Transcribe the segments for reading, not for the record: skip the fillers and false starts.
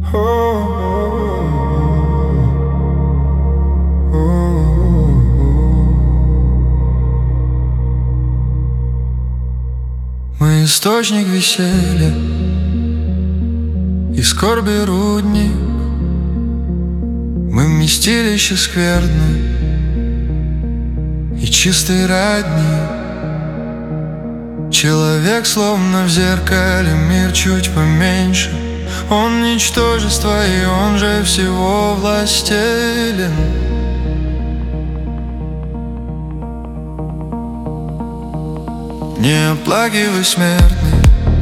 Мы источник веселья и скорби рудник, мы вместилище скверны и чистый родник. Человек словно в зеркале, мир чуть поменьше. Он ничтожество, и он же всего властелен. Не оплакивай, смертный,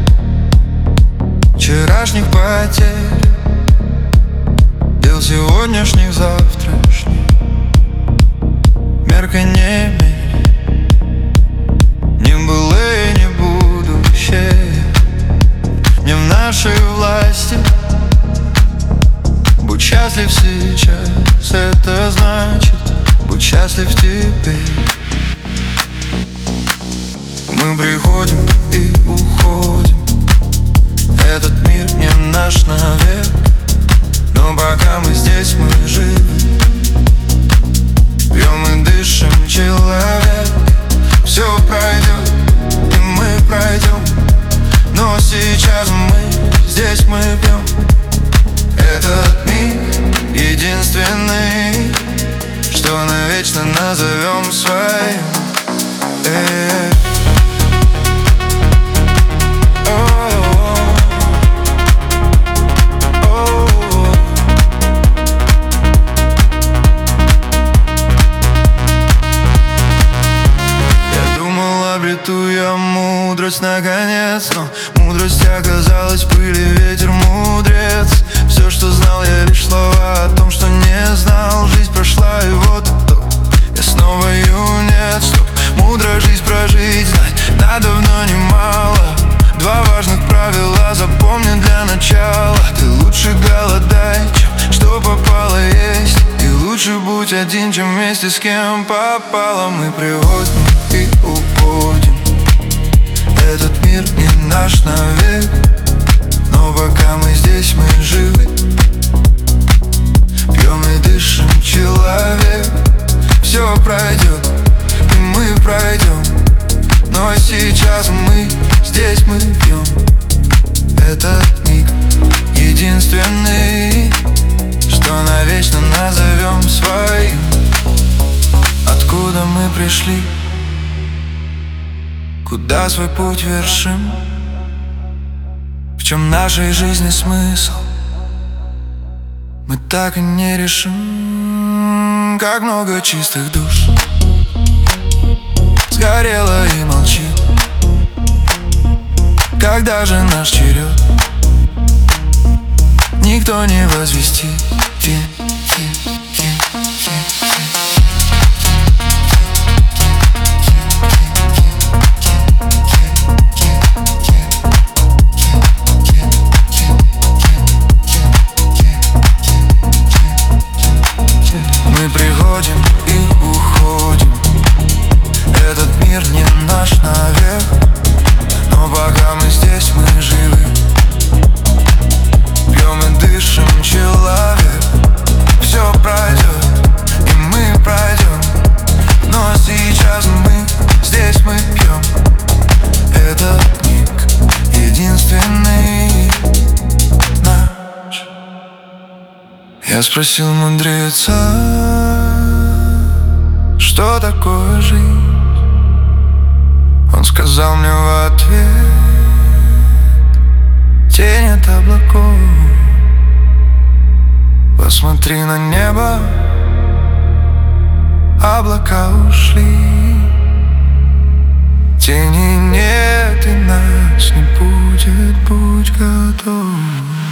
вчерашних потерь, дел сегодняшних, завтрашних. Мерка не мерь, не былое, не будущее, не в нашей власти. Будь счастлив сейчас, это значит будь счастлив теперь. Мы приходим и уходим, этот мир не наш навек, но пока мы здесь, мы живы, пьем и дышим, человек. Все пройдет, и мы пройдем, но сейчас мы здесь, мы пьем. Этот миг единственный, что навечно назовем своим. Обрету я мудрость наконец, но мудрость оказалась пыль и ветер, мудрец. Все, что знал, я лишь слова о том, что не знал. Жизнь прошла, и вот итог, я снова юнец. Стоп, мудро жизнь прожить, знать надо давно немало. Два важных правила запомни для начала: ты лучше голодай, чем что попало есть, и лучше будь один, чем вместе с кем попало. Мы приходим и уходим, этот мир не наш навек, но пока мы здесь, мы живы, пьем и дышим, человек. Все пройдет, и мы пройдем, но сейчас мы здесь, мы пьем. Этот миг единственный, что навечно назовем своим. Откуда мы пришли, куда свой путь вершим, в чем нашей жизни смысл, мы так и не решим. Как много чистых душ сгорело и молчит. Когда же наш черед, никто не возвестит. Мы приходим и уходим, этот мир не наш навек, но пока мы здесь, мы живы, пьем и дышим, человек. Все пройдет, и мы пройдем, но сейчас мы здесь, мы пьем. Этот миг единственный наш. Я спросил мудреца, что такое жизнь? Он сказал мне в ответ: тень от облаков. Посмотри на небо, облака ушли, тени нет и нас не будет, будь готов.